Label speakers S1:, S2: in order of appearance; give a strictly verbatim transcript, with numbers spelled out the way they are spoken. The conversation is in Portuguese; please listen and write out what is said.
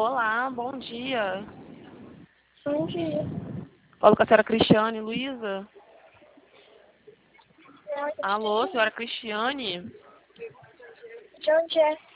S1: Olá, bom dia.
S2: Bom dia.
S1: Falo com a senhora Cristiane Luiza.
S2: Oi,
S1: Alô, senhora Cristiane?
S2: de onde é?